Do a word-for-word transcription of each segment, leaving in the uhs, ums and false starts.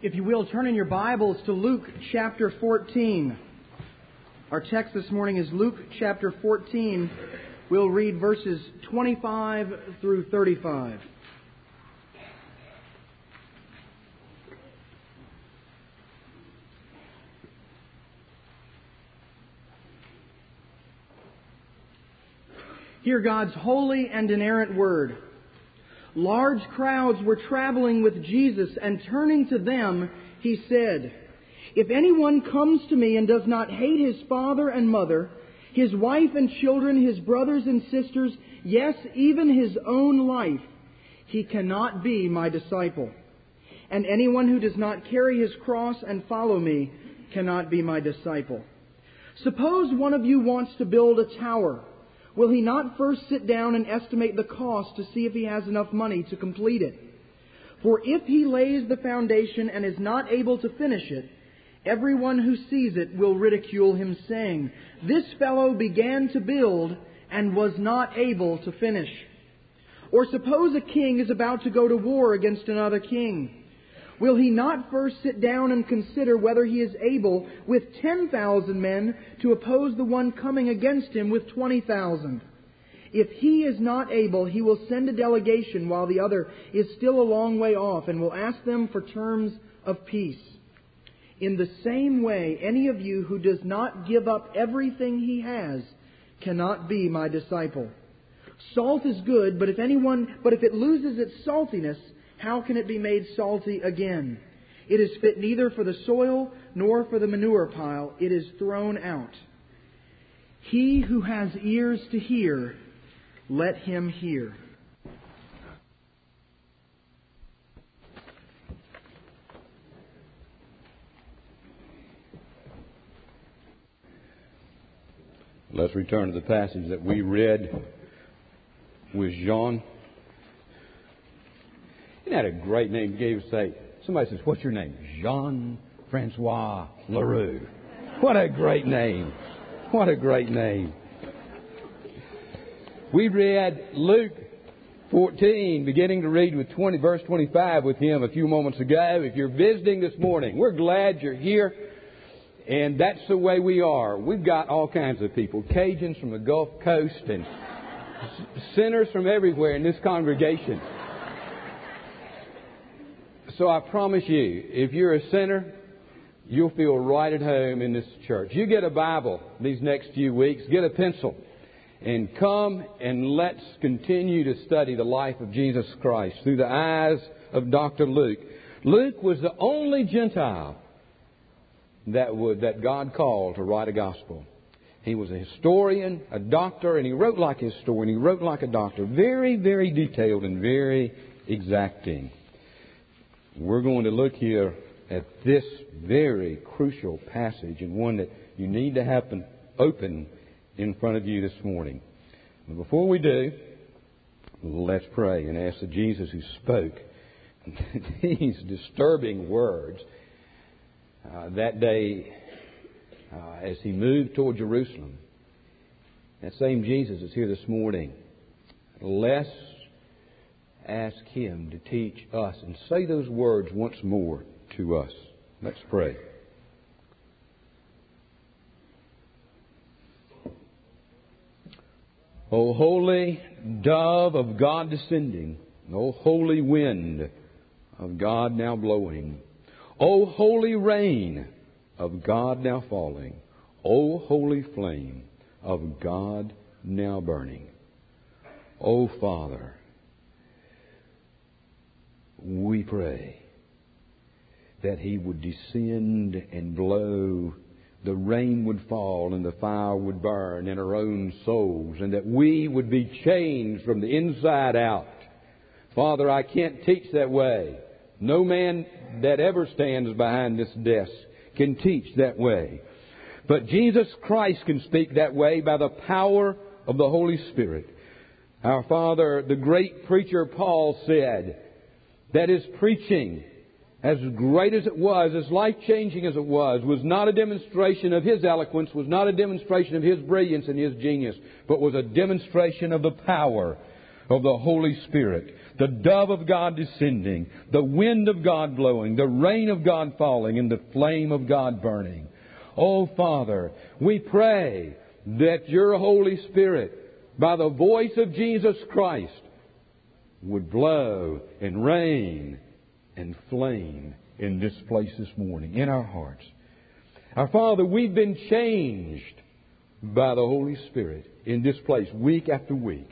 If you will, turn in your Bibles to Luke chapter fourteen. Our text this morning is Luke chapter fourteen. We'll read verses twenty-five through thirty-five. Hear God's holy and inerrant word. Large crowds were traveling with Jesus, and turning to them, He said, "If anyone comes to me and does not hate his father and mother, his wife and children, his brothers and sisters, yes, even his own life, he cannot be my disciple. And anyone who does not carry his cross and follow me cannot be my disciple. Suppose one of you wants to build a tower. Will he not first sit down and estimate the cost to see if he has enough money to complete it? For if he lays the foundation and is not able to finish it, everyone who sees it will ridicule him, saying, 'This fellow began to build and was not able to finish.' Or suppose a king is about to go to war against another king. Will he not first sit down and consider whether he is able, with ten thousand men, to oppose the one coming against him with twenty thousand? If he is not able, he will send a delegation while the other is still a long way off, and will ask them for terms of peace. In the same way, any of you who does not give up everything he has cannot be my disciple. Salt is good, but if anyone, but if it loses its saltiness, how can it be made salty again? It is fit neither for the soil nor for the manure pile. It is thrown out. He who has ears to hear, let him hear." Let's return to the passage that we read with Jean. Isn't that a great name? Gave say, somebody says, "What's your name?" Jean-Francois Leroux. What a great name. What a great name. We read Luke fourteen, beginning to read with twenty, verse twenty-five with him a few moments ago. If you're visiting this morning, we're glad you're here. And that's the way we are. We've got all kinds of people. Cajuns from the Gulf Coast and sinners from everywhere in this congregation. So I promise you, if you're a sinner, you'll feel right at home in this church. You get a Bible these next few weeks, get a pencil, and come and let's continue to study the life of Jesus Christ through the eyes of Doctor Luke. Luke was the only Gentile that would that God called to write a gospel. He was a historian, a doctor, and he wrote like a historian. He wrote like a doctor. Very, very detailed and very exacting. We're going to look here at this very crucial passage, and one that you need to happen open in front of you this morning. But before we do, let's pray and ask that Jesus, who spoke these disturbing words uh, that day uh, as He moved toward Jerusalem, that same Jesus is here this morning. Let's ask Him to teach us and say those words once more to us. Let's pray. O holy dove of God descending, O holy wind of God now blowing, O holy rain of God now falling, O holy flame of God now burning. O Father, we pray that He would descend and blow, the rain would fall and the fire would burn in our own souls, and that we would be changed from the inside out. Father, I can't teach that way. No man that ever stands behind this desk can teach that way. But Jesus Christ can speak that way by the power of the Holy Spirit. Our Father, the great preacher Paul said that his preaching, as great as it was, as life-changing as it was, was not a demonstration of his eloquence, was not a demonstration of his brilliance and his genius, but was a demonstration of the power of the Holy Spirit, the dove of God descending, the wind of God blowing, the rain of God falling, and the flame of God burning. Oh, Father, we pray that your Holy Spirit, by the voice of Jesus Christ, would blow and rain and flame in this place this morning, in our hearts. Our Father, we've been changed by the Holy Spirit in this place week after week.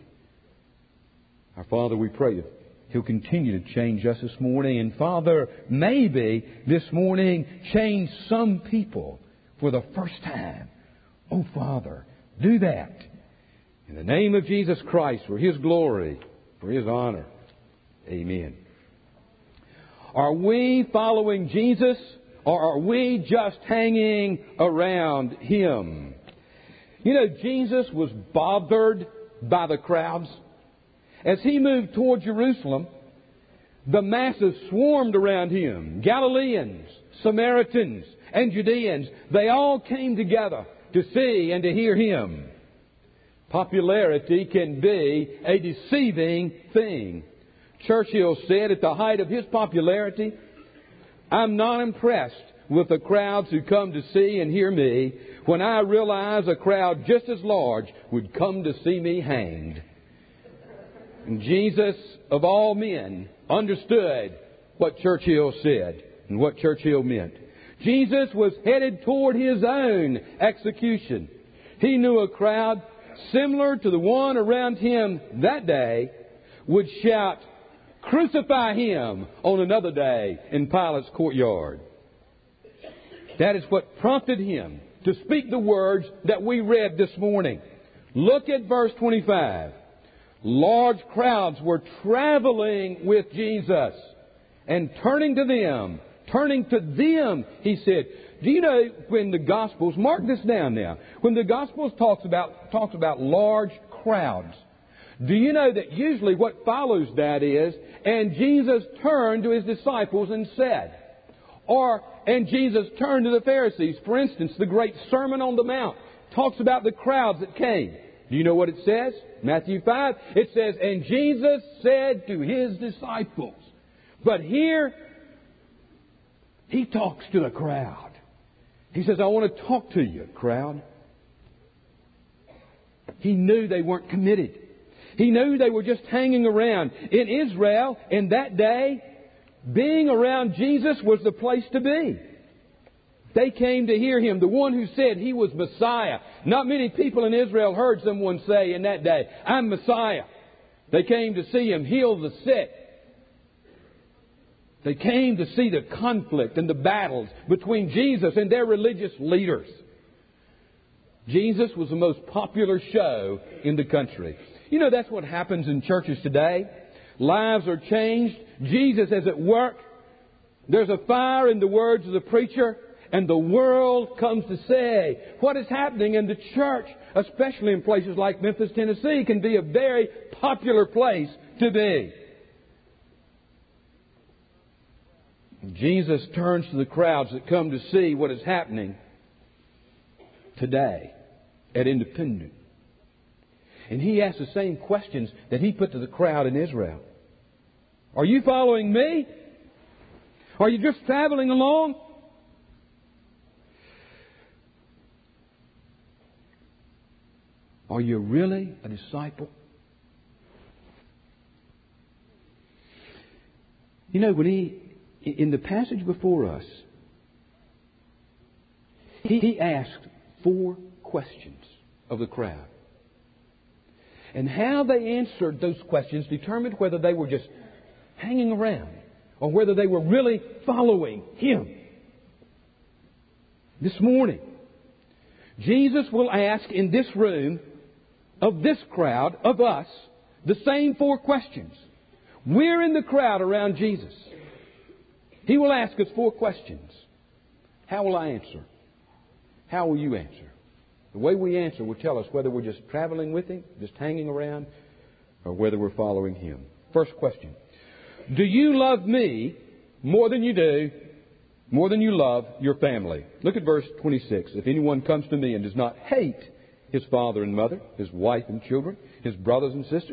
Our Father, we pray that He'll continue to change us this morning. And Father, maybe this morning change some people for the first time. Oh, Father, do that. In the name of Jesus Christ, for His glory, for His honor. Amen. Are we following Jesus, or are we just hanging around Him? You know, Jesus was bothered by the crowds. As He moved toward Jerusalem, the masses swarmed around Him. Galileans, Samaritans, and Judeans, they all came together to see and to hear Him. Popularity can be a deceiving thing. Churchill said at the height of his popularity, "I'm not impressed with the crowds who come to see and hear me when I realize a crowd just as large would come to see me hanged." And Jesus, of all men, understood what Churchill said and what Churchill meant. Jesus was headed toward His own execution. He knew a crowd similar to the one around Him that day would shout, "Crucify Him," on another day in Pilate's courtyard. That is what prompted Him to speak the words that we read this morning. Look at verse twenty-five. Large crowds were traveling with Jesus, and turning to them, turning to them, He said, do you know when the Gospels, mark this down now, when the Gospels talks about, talks about large crowds, do you know that usually what follows that is, and Jesus turned to His disciples and said, or, and Jesus turned to the Pharisees. For instance, the great Sermon on the Mount talks about the crowds that came. Do you know what it says? Matthew five, it says, and Jesus said to His disciples. But here, He talks to the crowd. He says, I want to talk to you, crowd. He knew they weren't committed. He knew they were just hanging around. In Israel, in that day, being around Jesus was the place to be. They came to hear Him, the one who said He was Messiah. Not many people in Israel heard someone say in that day, I'm Messiah. They came to see Him heal the sick. They came to see the conflict and the battles between Jesus and their religious leaders. Jesus was the most popular show in the country. You know, that's what happens in churches today. Lives are changed. Jesus is at work. There's a fire in the words of the preacher. And the world comes to say what is happening in the church, especially in places like Memphis, Tennessee, can be a very popular place to be. Jesus turns to the crowds that come to see what is happening today at Independent. And He asks the same questions that He put to the crowd in Israel. Are you following me? Are you just traveling along? Are you really a disciple? You know, when He, in the passage before us, He, he asked four questions of the crowd. And how they answered those questions determined whether they were just hanging around or whether they were really following Him. This morning, Jesus will ask in this room of this crowd, of us, the same four questions. We're in the crowd around Jesus. He will ask us four questions. How will I answer? How will you answer? The way we answer will tell us whether we're just traveling with Him, just hanging around, or whether we're following Him. First question. Do you love me more than you do, more than you love your family? Look at verse twenty-six. If anyone comes to me and does not hate his father and mother, his wife and children, his brothers and sisters,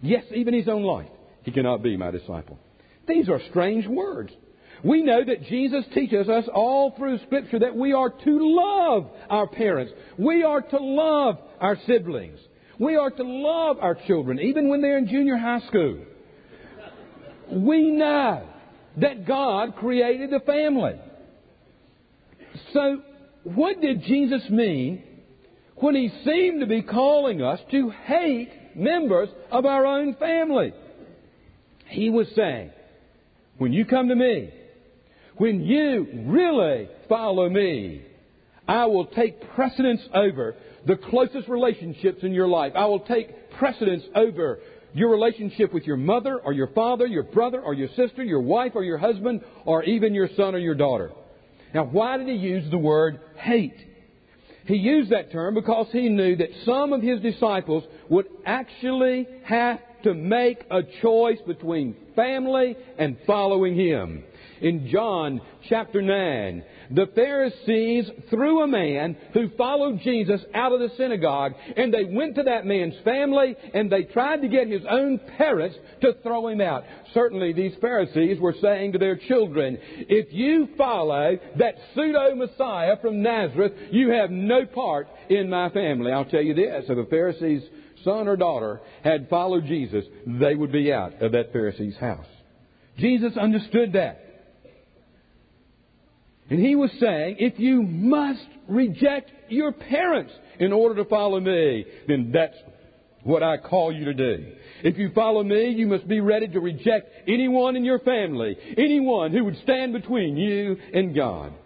yes, even His own life, he cannot be my disciple. These are strange words. We know that Jesus teaches us all through Scripture that we are to love our parents. We are to love our siblings. We are to love our children, even when they're in junior high school. We know that God created the family. So, what did Jesus mean when He seemed to be calling us to hate members of our own family? He was saying, when you come to me, when you really follow me, I will take precedence over the closest relationships in your life. I will take precedence over your relationship with your mother or your father, your brother or your sister, your wife or your husband, or even your son or your daughter. Now, why did He use the word hate? He used that term because He knew that some of His disciples would actually have to make a choice between family and following Him. In John chapter nine, the Pharisees threw a man who followed Jesus out of the synagogue, and they went to that man's family and they tried to get his own parents to throw him out. Certainly these Pharisees were saying to their children, if you follow that pseudo-Messiah from Nazareth, you have no part in my family. I'll tell you this, if a Pharisee's son or daughter had followed Jesus, they would be out of that Pharisee's house. Jesus understood that. And He was saying, if you must reject your parents in order to follow me, then that's what I call you to do. If you follow me, you must be ready to reject anyone in your family, anyone who would stand between you and God.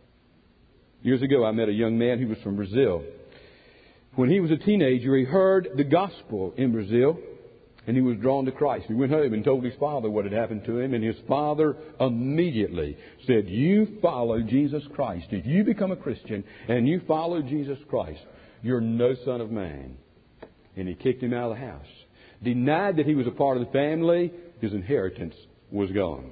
Years ago, I met a young man who was from Brazil. When he was a teenager, he heard the gospel in Brazil, and he was drawn to Christ. He went home and told his father what had happened to him, and his father immediately said, you follow Jesus Christ. If you become a Christian and you follow Jesus Christ, you're no son of man. And he kicked him out of the house. Denied that he was a part of the family, his inheritance was gone.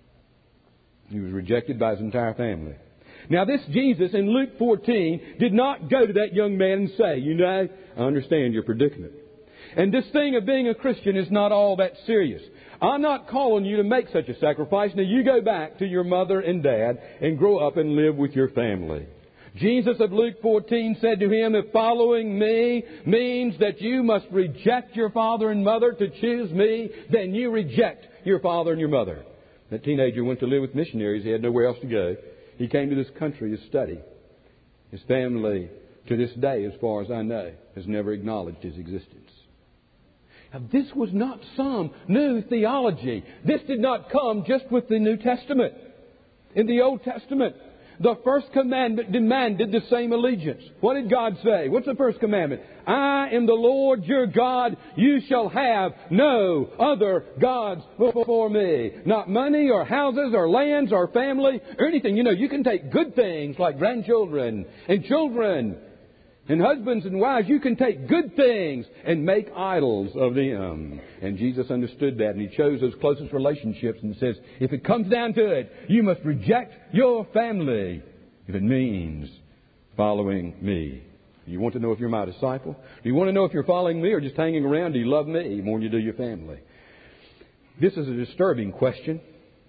He was rejected by his entire family. Now this Jesus in Luke fourteen did not go to that young man and say, you know, I understand your predicament. And this thing of being a Christian is not all that serious. I'm not calling you to make such a sacrifice. Now you go back to your mother and dad and grow up and live with your family. Jesus of Luke fourteen said to him, if following me means that you must reject your father and mother to choose me, then you reject your father and your mother. That teenager went to live with missionaries. He had nowhere else to go. He came to this country to study. His family, to this day, as far as I know, has never acknowledged his existence. Now, this was not some new theology. This did not come just with the New Testament. In the Old Testament, the first commandment demanded the same allegiance. What did God say? What's the first commandment? I am the Lord your God. You shall have no other gods before me. Not money or houses or lands or family or anything. You know, you can take good things like grandchildren and children and husbands and wives. You can take good things and make idols of them. And Jesus understood that, and He chose those closest relationships and says, if it comes down to it, you must reject your family if it means following me. Do you want to know if you're my disciple? Do you want to know if you're following me or just hanging around? Do you love me more than you do your family? This is a disturbing question.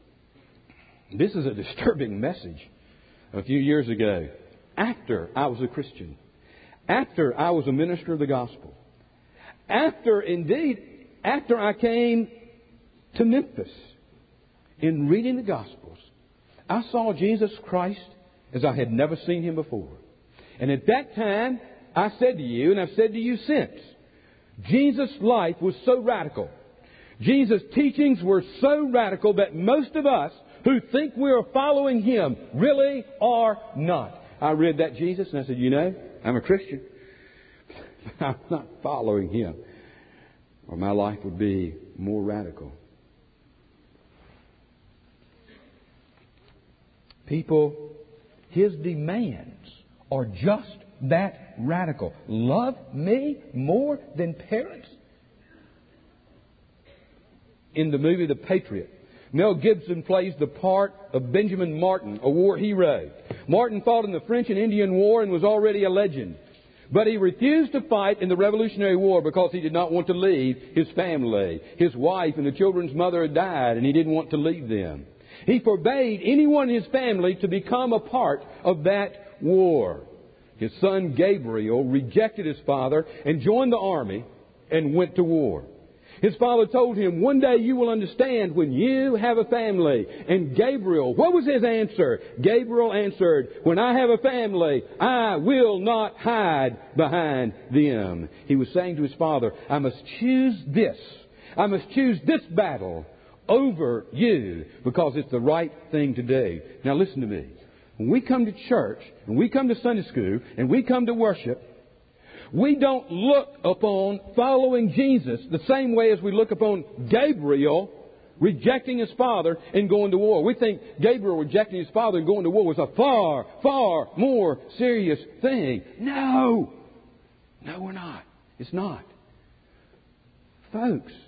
This is a disturbing message. A few years ago, after I was a Christian, after I was a minister of the gospel, after, indeed, after I came to Memphis, in reading the Gospels, I saw Jesus Christ as I had never seen Him before. And at that time, I said to you, and I've said to you since, Jesus' life was so radical. Jesus' teachings were so radical that most of us who think we are following Him really are not. I read that Jesus and I said, you know, I'm a Christian. I'm not following Him, or my life would be more radical. People, His demands are just that radical. Love me more than parents? In the movie The Patriot, Mel Gibson plays the part of Benjamin Martin, a war hero. Martin fought in the French and Indian War and was already a legend. But he refused to fight in the Revolutionary War because he did not want to leave his family. His wife and the children's mother had died, and he didn't want to leave them. He forbade anyone in his family to become a part of that war. His son Gabriel rejected his father and joined the army and went to war. His father told him, one day you will understand when you have a family. And Gabriel, what was his answer? Gabriel answered, when I have a family, I will not hide behind them. He was saying to his father, I must choose this. I must choose this battle over you because it's the right thing to do. Now listen to me. When we come to church, and we come to Sunday school, and we come to worship, we don't look upon following Jesus the same way as we look upon Gabriel rejecting his father and going to war. We think Gabriel rejecting his father and going to war was a far, far more serious thing. No! No, we're not. It's not. Folks,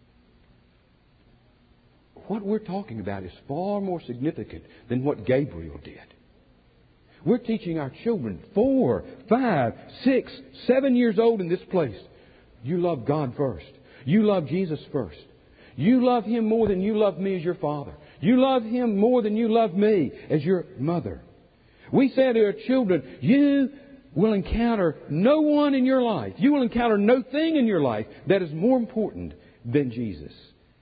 what we're talking about is far more significant than what Gabriel did. We're teaching our children, four, five, six, seven years old in this place. You love God first. You love Jesus first. You love Him more than you love me as your father. You love Him more than you love me as your mother. We say to our children, you will encounter no one in your life. You will encounter no thing in your life that is more important than Jesus.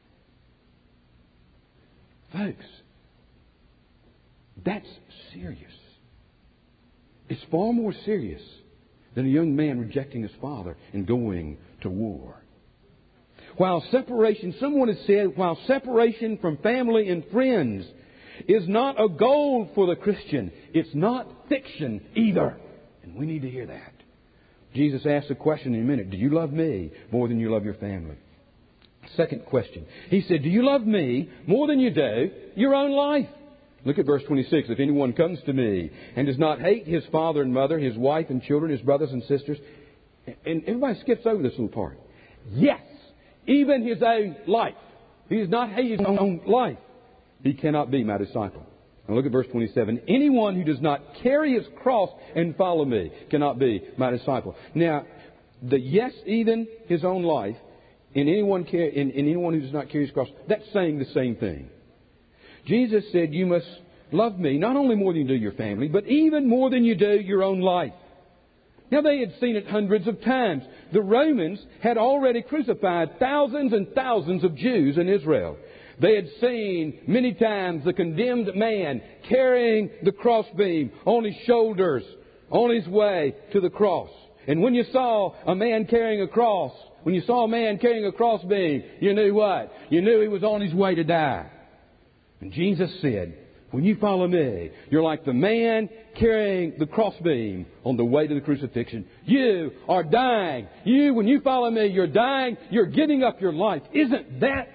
Folks, that's serious. It's far more serious than a young man rejecting his father and going to war. While separation, someone has said, while separation from family and friends is not a goal for the Christian, it's not fiction either. And we need to hear that. Jesus asked a question in a minute. Do you love me more than you love your family? Second question. He said, do you love me more than you do your own life? Look at verse twenty-six. If anyone comes to me and does not hate his father and mother, his wife and children, his brothers and sisters. And everybody skips over this little part. Yes, even his own life. He does not hate his own life. He cannot be my disciple. Now look at verse twenty-seven. Anyone who does not carry his cross and follow me cannot be my disciple. Now, the yes, even his own life, in anyone, in, in anyone who does not carry his cross, that's saying the same thing. Jesus said, you must love me not only more than you do your family, but even more than you do your own life. Now, they had seen it hundreds of times. The Romans had already crucified thousands and thousands of Jews in Israel. They had seen many times the condemned man carrying the crossbeam on his shoulders, on his way to the cross. And when you saw a man carrying a cross, when you saw a man carrying a crossbeam, you knew what? You knew he was on his way to die. And Jesus said, when you follow me, you're like the man carrying the crossbeam on the way to the crucifixion. You are dying. You, when you follow me, you're dying. You're giving up your life. Isn't that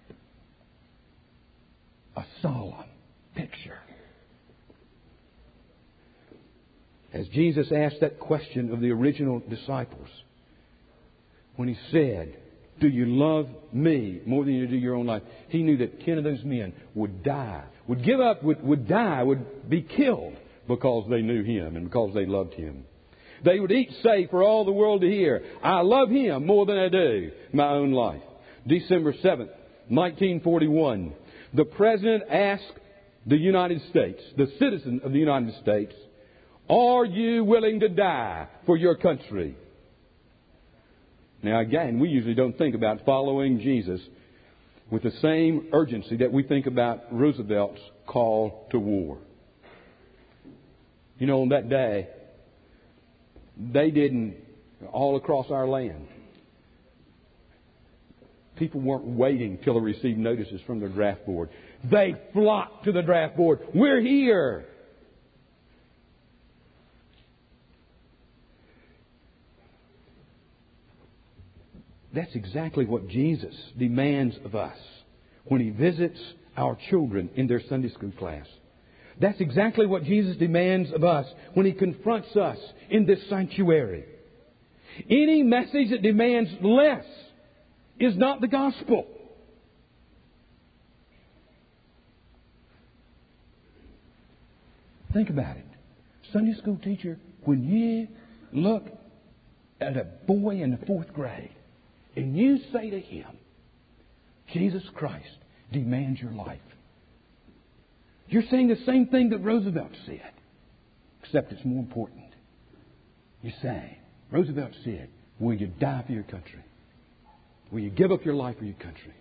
a solemn picture? As Jesus asked that question of the original disciples, when He said, do you love me more than you do your own life? He knew that ten of those men would die, would give up, would, would die, would be killed because they knew Him and because they loved Him. They would each say for all the world to hear, I love Him more than I do my own life. December seventh, nineteen forty-one, the President asked the United States, the citizen of the United States, are you willing to die for your country? Now, again, we usually don't think about following Jesus with the same urgency that we think about Roosevelt's call to war. You know, on that day, they didn't, all across our land, people weren't waiting till they received notices from their draft board. They flocked to the draft board. We're here. That's exactly what Jesus demands of us when He visits our children in their Sunday school class. That's exactly what Jesus demands of us when He confronts us in this sanctuary. Any message that demands less is not the gospel. Think about it. Sunday school teacher, when you look at a boy in the fourth grade, and you say to him, Jesus Christ demands your life, you're saying the same thing that Roosevelt said, except it's more important. You're saying, Roosevelt said, will you die for your country? Will you give up your life for your country?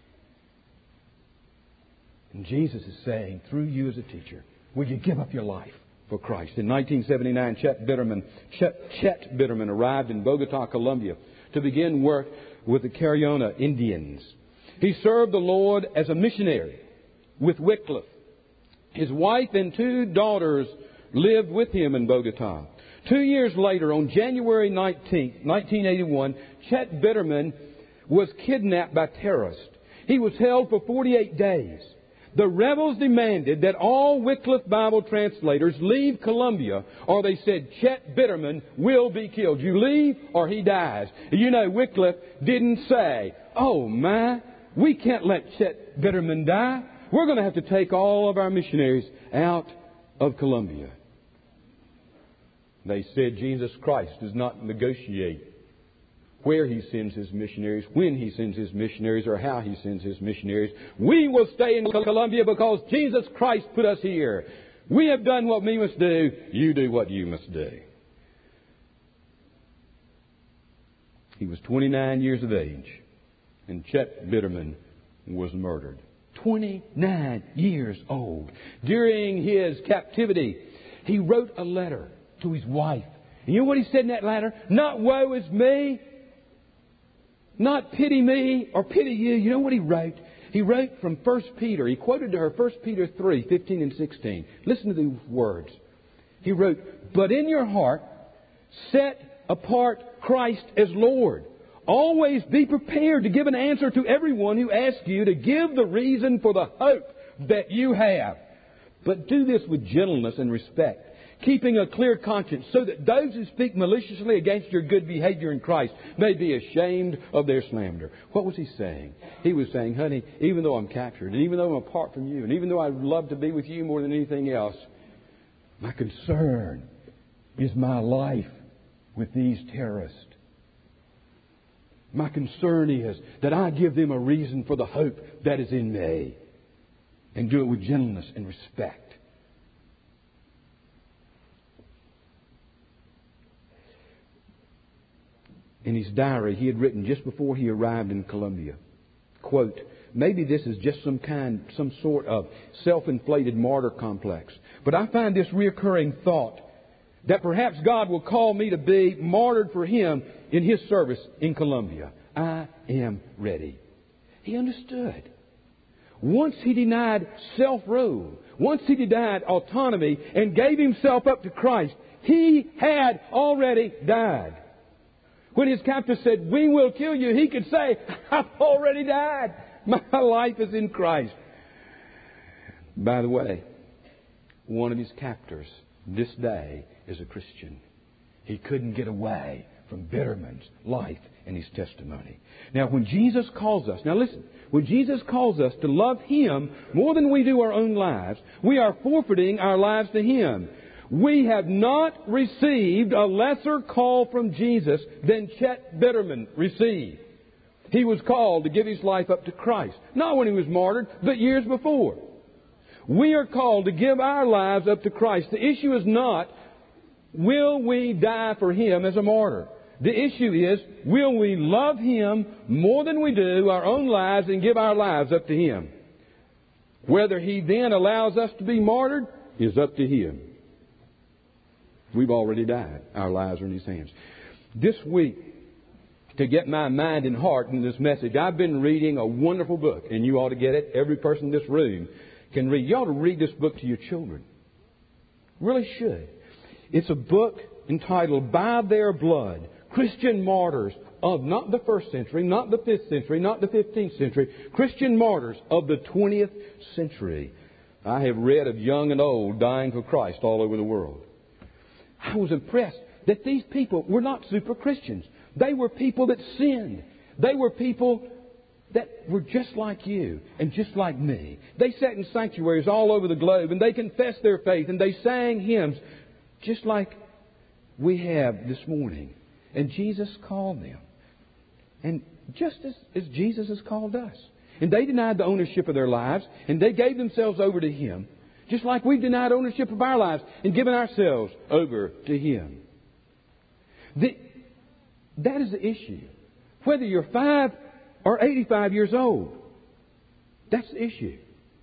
And Jesus is saying, through you as a teacher, will you give up your life for Christ? In nineteen seventy-nine, Chet Bitterman, Chet, Chet Bitterman arrived in Bogota, Colombia, to begin work with the Cariona Indians. He served the Lord as a missionary with Wycliffe. His wife and two daughters lived with him in Bogota. Two years later, on January nineteenth, nineteen eighty-one, Chet Bitterman was kidnapped by terrorists. He was held for forty-eight days. The rebels demanded that all Wycliffe Bible translators leave Colombia, or they said Chet Bitterman will be killed. You leave or he dies. You know, Wycliffe didn't say, oh my, we can't let Chet Bitterman die. We're going to have to take all of our missionaries out of Colombia. They said Jesus Christ does not negotiate where He sends His missionaries, when He sends His missionaries, or how He sends His missionaries. We will stay in Colombia because Jesus Christ put us here. We have done what we must do. You do what you must do. He was twenty-nine years of age, and Chet Bitterman was murdered. twenty-nine years old. During his captivity, he wrote a letter to his wife. And you know what he said in that letter? Not woe is me, not pity me or pity you. You know what he wrote? He wrote from First Peter. He quoted to her First Peter three, fifteen and sixteen. Listen to these words. He wrote, but in your heart, set apart Christ as Lord. Always be prepared to give an answer to everyone who asks you to give the reason for the hope that you have. But do this with gentleness and respect, keeping a clear conscience, so that those who speak maliciously against your good behavior in Christ may be ashamed of their slander. What was he saying? He was saying, honey, even though I'm captured, and even though I'm apart from you, and even though I'd love to be with you more than anything else, my concern is my life with these terrorists. My concern is that I give them a reason for the hope that is in me, and do it with gentleness and respect. In his diary, he had written just before he arrived in Colombia, quote, maybe this is just some kind, some sort of self-inflated martyr complex, but I find this reoccurring thought that perhaps God will call me to be martyred for Him in His service in Colombia. I am ready. He understood. Once he denied self-rule, once he denied autonomy and gave himself up to Christ, he had already died. When his captor said, we will kill you, he could say, I've already died. My life is in Christ. By the way, one of his captors this day is a Christian. He couldn't get away from Bitterman's life and his testimony. Now, when Jesus calls us, now listen, when Jesus calls us to love Him more than we do our own lives, we are forfeiting our lives to Him. We have not received a lesser call from Jesus than Chet Bitterman received. He was called to give his life up to Christ. Not when he was martyred, but years before. We are called to give our lives up to Christ. The issue is not, will we die for Him as a martyr? The issue is, will we love Him more than we do our own lives and give our lives up to Him? Whether He then allows us to be martyred is up to Him. We've already died. Our lives are in His hands. This week, to get my mind and heart in this message, I've been reading a wonderful book, and you ought to get it. Every person in this room can read. You ought to read this book to your children. Really should. It's a book entitled By Their Blood, Christian Martyrs of not the first century, not the fifth century, not the fifteenth century, Christian martyrs of the twentieth century. I have read of young and old dying for Christ all over the world. I was impressed that these people were not super Christians. They were people that sinned. They were people that were just like you and just like me. They sat in sanctuaries all over the globe and they confessed their faith and they sang hymns just like we have this morning. And Jesus called them. And just as, as Jesus has called us. And they denied the ownership of their lives, and they gave themselves over to Him. Just like we've denied ownership of our lives and given ourselves over to Him. The, that is the issue. Whether you're five or eighty-five years old, that's the issue.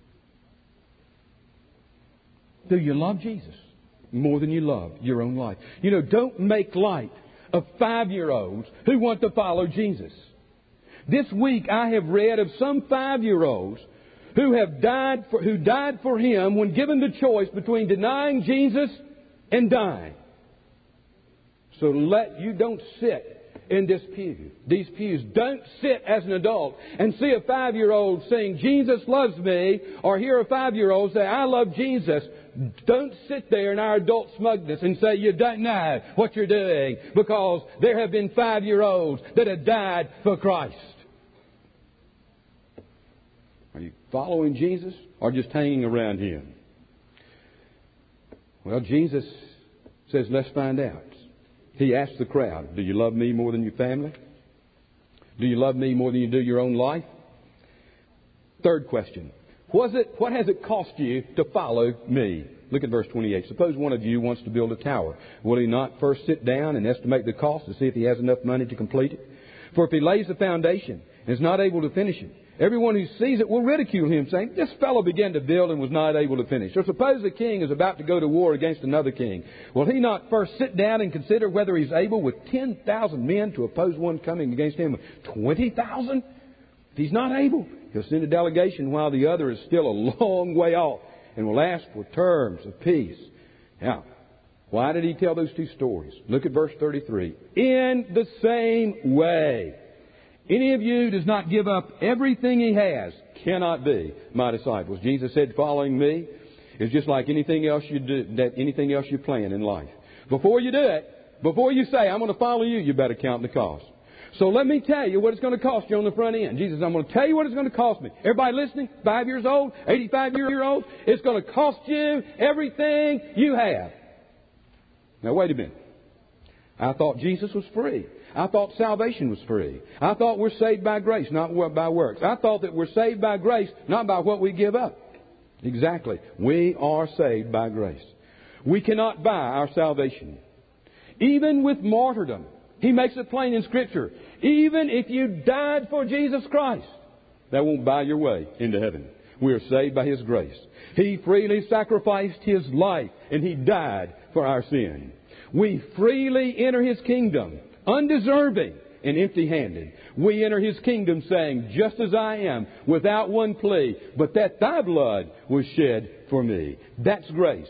Do you love Jesus more than you love your own life? You know, don't make light of five-year-olds who want to follow Jesus. This week I have read of some five-year-olds who have died for, who died for Him when given the choice between denying Jesus and dying. So let you don't sit in this pew, these pews. Don't sit as an adult and see a five-year-old saying, Jesus loves me, or hear a five-year-old say, I love Jesus. Don't sit there in our adult smugness and say you don't know what you're doing, because there have been five-year-olds that have died for Christ. Are you following Jesus or just hanging around Him? Well, Jesus says, let's find out. He asked the crowd, do you love me more than your family? Do you love me more than you do your own life? Third question. Was it, what has it cost you to follow me? Look at verse twenty-eight. Suppose one of you wants to build a tower. Will he not first sit down and estimate the cost to see if he has enough money to complete it? For if he lays the foundation and is not able to finish it, everyone who sees it will ridicule him, saying, this fellow began to build and was not able to finish. Or suppose the king is about to go to war against another king. Will he not first sit down and consider whether he's able with ten thousand men to oppose one coming against him with twenty thousand? If he's not able, he'll send a delegation while the other is still a long way off, and will ask for terms of peace. Now, why did he tell those two stories? Look at verse thirty-three. In the same way, any of you does not give up everything he has cannot be my disciples. Jesus said, following me is just like anything else you do, that anything else you plan in life. Before you do it, before you say, I'm going to follow you, you better count the cost. So let me tell you what it's going to cost you on the front end. Jesus, I'm going to tell you what it's going to cost me. Everybody listening, five years old, eighty-five year old, it's going to cost you everything you have. Now wait a minute. I thought Jesus was free. I thought salvation was free. I thought we're saved by grace, not by works. I thought that we're saved by grace, not by what we give up. Exactly. We are saved by grace. We cannot buy our salvation. Even with martyrdom. He makes it plain in Scripture. Even if you died for Jesus Christ, that won't buy your way into heaven. We are saved by His grace. He freely sacrificed His life, and He died for our sin. We freely enter His kingdom, undeserving and empty-handed. We enter His kingdom saying, just as I am, without one plea, but that Thy blood was shed for me. That's grace.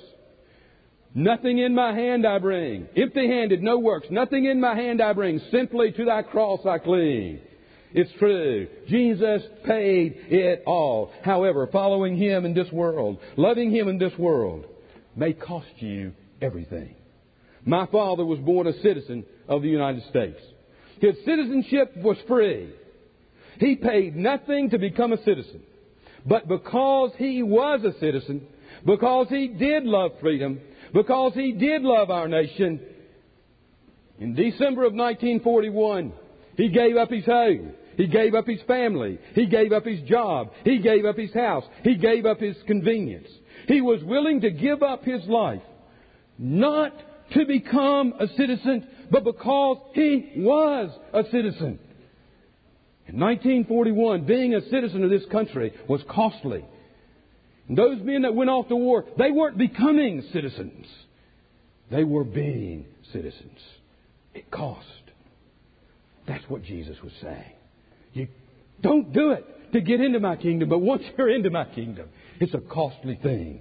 Nothing in my hand I bring. Empty-handed, no works. Nothing in my hand I bring. Simply to Thy cross I cling. It's true. Jesus paid it all. However, following Him in this world, loving Him in this world, may cost you everything. My father was born a citizen of the United States. His citizenship was free. He paid nothing to become a citizen. But because he was a citizen, because he did love freedom, because he did love our nation, in December of nineteen forty-one, he gave up his home. He gave up his family. He gave up his job. He gave up his house. He gave up his convenience. He was willing to give up his life, not to become a citizen, but because he was a citizen. In nineteen forty-one, being a citizen of this country was costly. And those men that went off to war, they weren't becoming citizens. They were being citizens. It cost. That's what Jesus was saying. You don't do it to get into my kingdom, but once you're into my kingdom, it's a costly thing.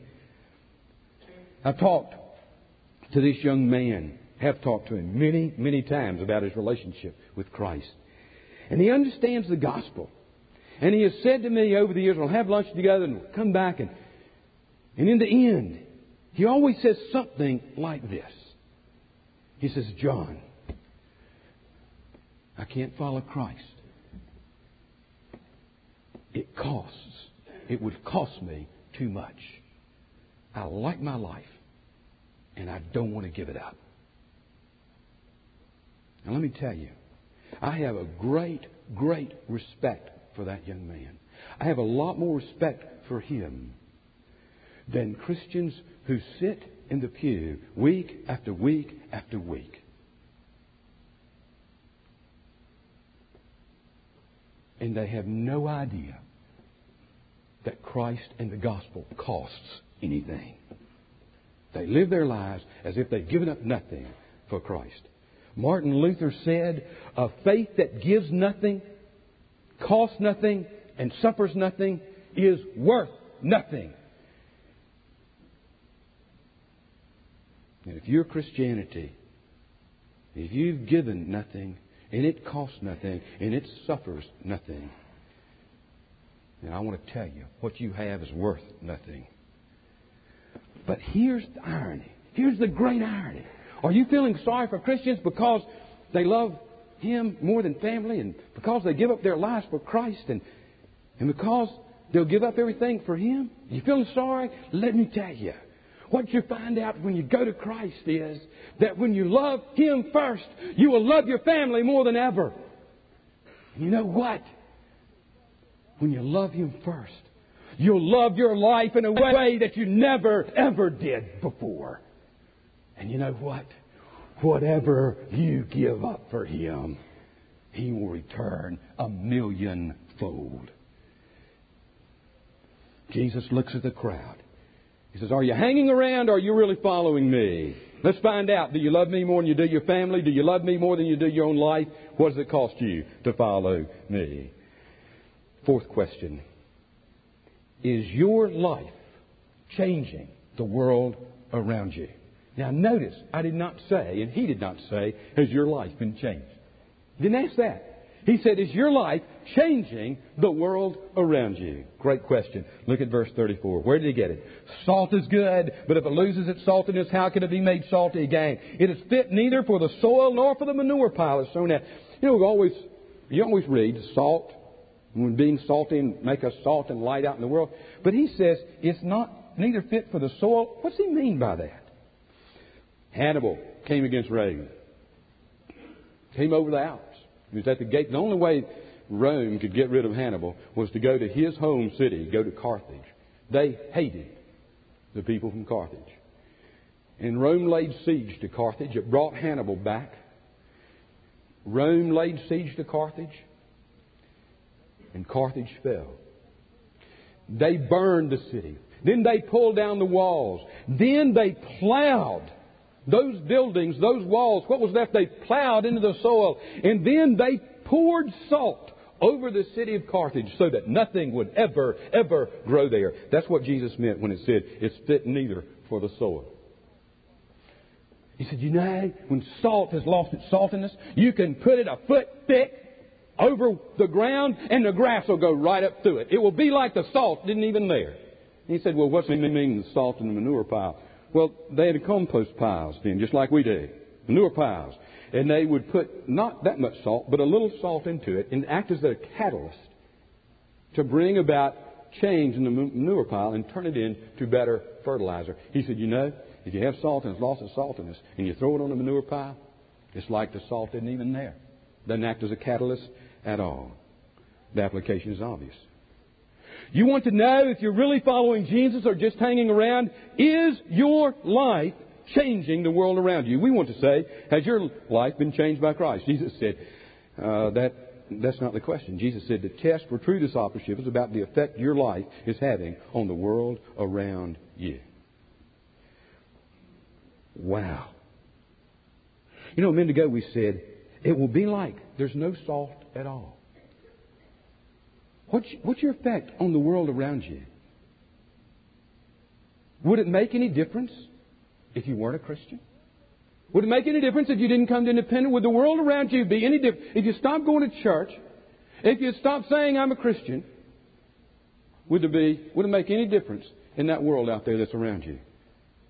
I've talked to this young man, have talked to him many, many times about his relationship with Christ. And he understands the gospel. And he has said to me over the years, we'll have lunch together and we'll come back. And, and in the end, he always says something like this. He says, John, I can't follow Christ. It costs. It would cost me too much. I like my life, and I don't want to give it up. And let me tell you, I have a great, great respect for that young man. I have a lot more respect for him than Christians who sit in the pew week after week after week. And they have no idea that Christ and the gospel costs anything. They live their lives as if they've given up nothing for Christ. Martin Luther said, a faith that gives nothing, costs nothing, and suffers nothing is worth nothing. And if your Christianity, if you've given nothing, and it costs nothing, and it suffers nothing, then I want to tell you, what you have is worth nothing. But here's the irony. Here's the great irony. Are you feeling sorry for Christians because they love Him more than family, and because they give up their lives for Christ, and, and because they'll give up everything for Him? You feeling sorry? Let me tell you. What you find out when you go to Christ is that when you love Him first, you will love your family more than ever. And you know what? When you love Him first, you'll love your life in a way that you never, ever did before. And you know what? Whatever you give up for Him, He will return a millionfold. Jesus looks at the crowd. He says, are you hanging around or are you really following me? Let's find out. Do you love me more than you do your family? Do you love me more than you do your own life? What does it cost you to follow me? Fourth question. Is your life changing the world around you? Now notice, I did not say, and he did not say, has your life been changed? He didn't ask that. He said, is your life changing the world around you? Great question. Look at verse thirty-four. Where did he get it? Salt is good, but if it loses its saltiness, how can it be made salty again? It is fit neither for the soil nor for the manure pile it's sown out. You know, we always, you always read salt, when being salty and make us salt and light out in the world. But he says it's not neither fit for the soil. What's he mean by that? Hannibal came against Rome. Came over the Alps. He was at the gate. The only way Rome could get rid of Hannibal was to go to his home city, go to Carthage. They hated the people from Carthage. And Rome laid siege to Carthage. It brought Hannibal back. Rome laid siege to Carthage. And Carthage fell. They burned the city. Then they pulled down the walls. Then they plowed those buildings, those walls. What was left? They plowed into the soil. And then they poured salt over the city of Carthage so that nothing would ever, ever grow there. That's what Jesus meant when it said it's fit neither for the soil. He said, you know, when salt has lost its saltiness, you can put it a foot thick over the ground and the grass will go right up through it. It will be like the salt didn't even there. And he said, well, what's the meaning of the salt in the manure pile? Well, they had compost piles then, just like we do. Manure piles. And they would put not that much salt, but a little salt into it and act as a catalyst to bring about change in the manure pile and turn it into better fertilizer. He said, you know, if you have salt and it's lost its saltiness and you throw it on the manure pile, it's like the salt isn't even there. Doesn't act as a catalyst at all. The application is obvious. You want to know if you're really following Jesus or just hanging around? Is your life changing the world around you? We want to say, has your life been changed by Christ? Jesus said, uh, that that's not the question. Jesus said the test for true discipleship is about the effect your life is having on the world around you. Wow. You know, a minute ago we said, it will be like there's no salt at all. What's, what's your effect on the world around you? Would it make any difference if you weren't a Christian? Would it make any difference if you didn't come to Independent? Would the world around you be any different? If you stopped going to church, if you stopped saying I'm a Christian, would there be, would it make any difference in that world out there that's around you?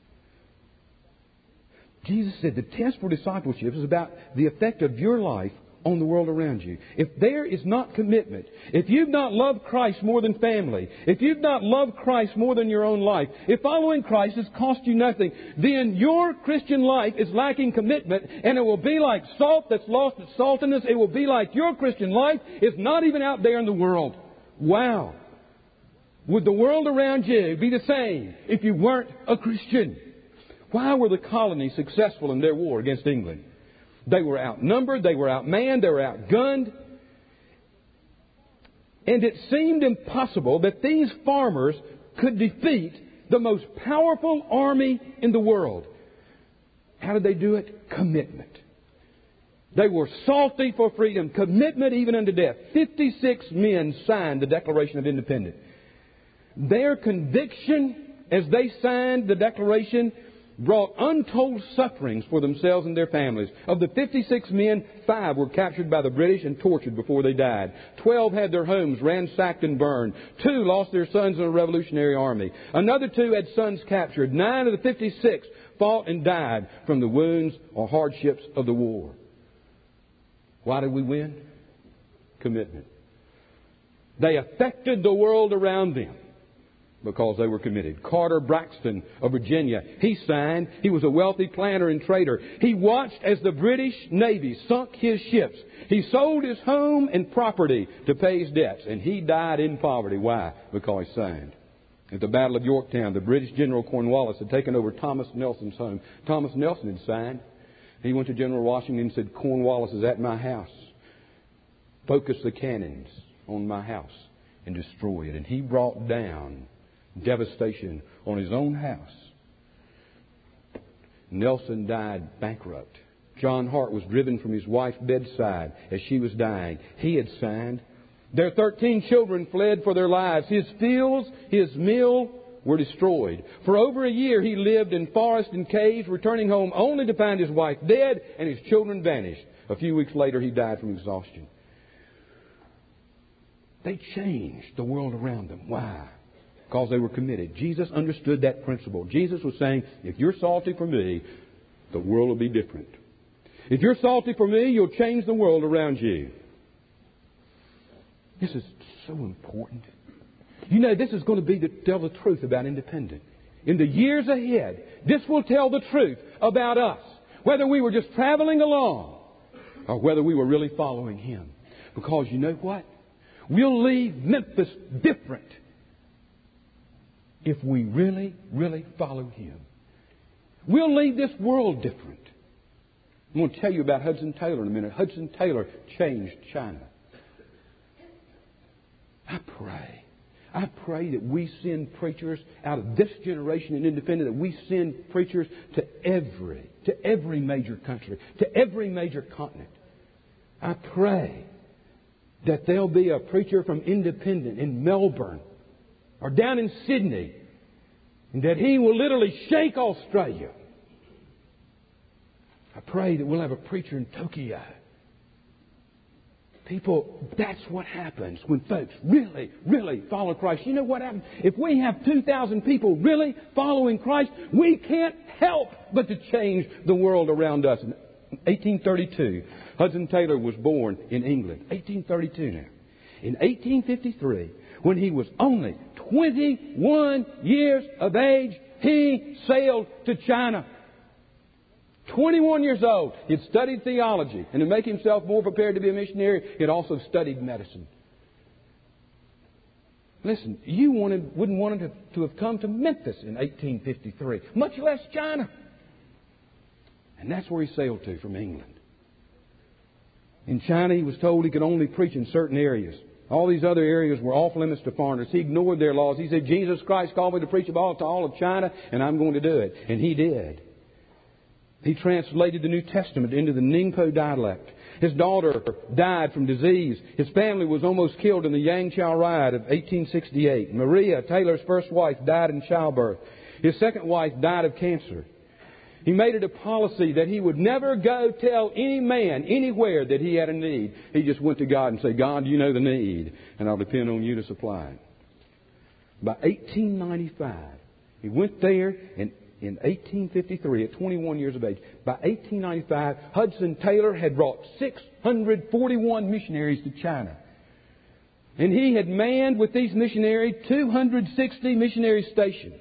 Jesus said the test for discipleship is about the effect of your life on the world around you, if there is not commitment, if you've not loved Christ more than family, if you've not loved Christ more than your own life, if following Christ has cost you nothing, then your Christian life is lacking commitment, and it will be like salt that's lost its saltiness. It will be like your Christian life is not even out there in the world. Wow. Would the world around you be the same if you weren't a Christian? Why were the colonies successful in their war against England? They were outnumbered, they were outmanned, they were outgunned. And it seemed impossible that these farmers could defeat the most powerful army in the world. How did they do it? Commitment. They were salty for freedom, commitment even unto death. fifty-six men signed the Declaration of Independence. Their conviction as they signed the Declaration brought untold sufferings for themselves and their families. Of the fifty-six men, five were captured by the British and tortured before they died. Twelve had their homes ransacked and burned. Two lost their sons in a revolutionary army. Another two had sons captured. Nine of the fifty-six fought and died from the wounds or hardships of the war. Why did we win? Commitment. They affected the world around them because they were committed. Carter Braxton of Virginia, he signed. He was a wealthy planter and trader. He watched as the British Navy sunk his ships. He sold his home and property to pay his debts, and he died in poverty. Why? Because he signed. At the Battle of Yorktown, the British General Cornwallis had taken over Thomas Nelson's home. Thomas Nelson had signed. He went to General Washington and said, Cornwallis is at my house. Focus the cannons on my house and destroy it. And he brought down devastation on his own house. Nelson died bankrupt. John Hart was driven from his wife's bedside as she was dying. He had signed. Their thirteen children fled for their lives. His fields, his mill were destroyed. For over a year he lived in forest and caves, returning home only to find his wife dead and his children vanished. A few weeks later he died from exhaustion. They changed the world around them. Why? Because they were committed. Jesus understood that principle. Jesus was saying, if you're salty for me, the world will be different. If you're salty for me, you'll change the world around you. This is so important. You know, this is going to be to tell the truth about independence. In the years ahead, this will tell the truth about us. Whether we were just traveling along or whether we were really following Him. Because you know what? We'll leave Memphis different if we really, really follow Him. We'll leave this world different. I'm going to tell you about Hudson Taylor in a minute. Hudson Taylor changed China. I pray. I pray that we send preachers out of this generation in Independent, that we send preachers to every, to every major country, to every major continent. I pray that there'll be a preacher from Independent in Melbourne or down in Sydney, and that he will literally shake Australia. I pray that we'll have a preacher in Tokyo. People, that's what happens when folks really, really follow Christ. You know what happens? If we have two thousand people really following Christ, we can't help but to change the world around us. In eighteen thirty-two, Hudson Taylor was born in England. eighteen thirty-two now. In eighteen fifty-three, when he was only twenty-one years of age, he sailed to China. twenty-one years old. He had studied theology. And to make himself more prepared to be a missionary, he had also studied medicine. Listen, you wanted, wouldn't want him to, to have come to Memphis in eighteen fifty-three, much less China. And that's where he sailed to from England. In China, he was told he could only preach in certain areas. All these other areas were off limits to foreigners. He ignored their laws. He said, Jesus Christ called me to preach about to all of China, and I'm going to do it. And he did. He translated the New Testament into the Ningpo dialect. His daughter died from disease. His family was almost killed in the Yangqiao riot of eighteen sixty-eight. Maria, Taylor's first wife, died in childbirth. His second wife died of cancer. He made it a policy that he would never go tell any man anywhere that he had a need. He just went to God and said, God, you know the need, and I'll depend on you to supply it. By eighteen ninety-five, he went there, and in eighteen fifty-three at twenty-one years of age. By eighteen ninety-five, Hudson Taylor had brought six hundred forty-one missionaries to China. And he had manned with these missionaries two hundred sixty missionary stations.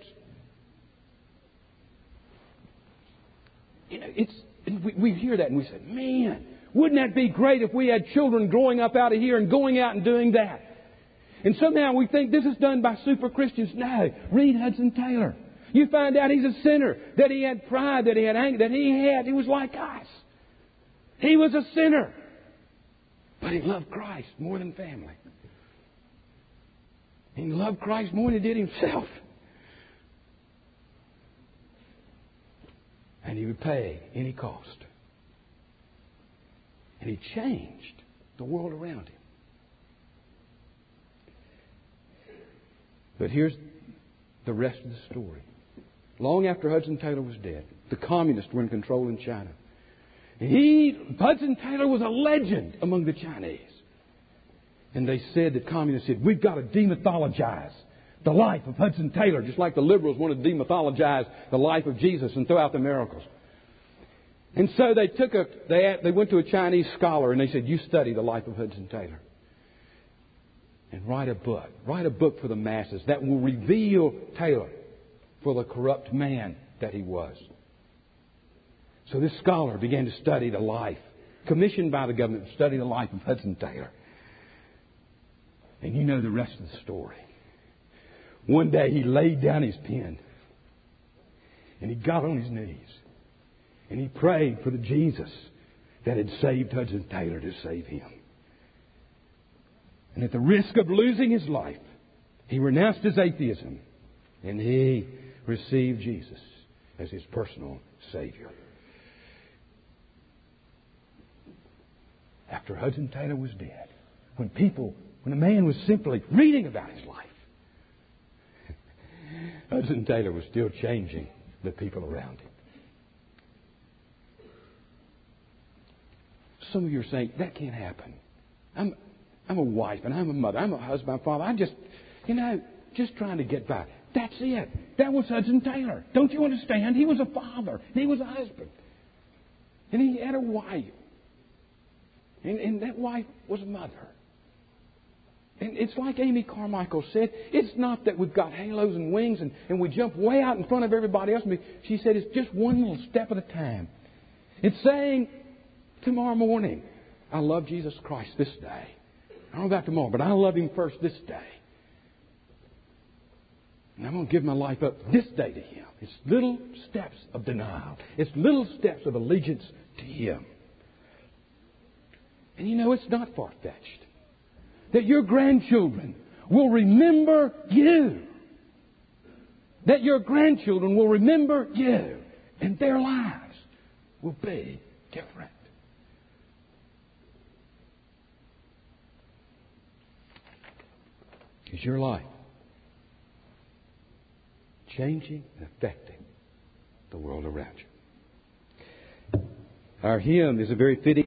You know, it's, we, we hear that and we say, man, wouldn't that be great if we had children growing up out of here and going out and doing that? And somehow we think this is done by super Christians. No, read Hudson Taylor. You find out he's a sinner, that he had pride, that he had anger, that he had, he was like us. He was a sinner. But he loved Christ more than family. He loved Christ more than he did himself. And he would pay any cost. And he changed the world around him. But here's the rest of the story. Long after Hudson Taylor was dead, the communists were in control in China. He, Hudson Taylor was a legend among the Chinese. And they said, that communists said, we've got to demythologize the life of Hudson Taylor, just like the liberals want to demythologize the life of Jesus and throw out the miracles. And so they took a, they, they went to a Chinese scholar and they said, you study the life of Hudson Taylor. And write a book. Write a book for the masses that will reveal Taylor for the corrupt man that he was. So this scholar began to study the life, commissioned by the government to study the life of Hudson Taylor. And you know the rest of the story. One day he laid down his pen and he got on his knees and he prayed for the Jesus that had saved Hudson Taylor to save him. And at the risk of losing his life, he renounced his atheism and he received Jesus as his personal Savior. After Hudson Taylor was dead, when people, when a man was simply reading about his life, Hudson Taylor was still changing the people around him. Some of you are saying, that can't happen. I'm, I'm a wife and I'm a mother. I'm a husband, I'm a father. I'm just, you know, just trying to get by. That's it. That was Hudson Taylor. Don't you understand? He was a father. He was a husband. And he had a wife. And, and that wife was a mother. And it's like Amy Carmichael said, it's not that we've got halos and wings and, and we jump way out in front of everybody else. She said it's just one little step at a time. It's saying, tomorrow morning, I love Jesus Christ this day. I don't know about tomorrow, but I love Him first this day. And I'm going to give my life up this day to Him. It's little steps of denial. It's little steps of allegiance to Him. And you know, it's not far-fetched that your grandchildren will remember you. That your grandchildren will remember you. And their lives will be different. Is your life changing and affecting the world around you? Our hymn is a very fitting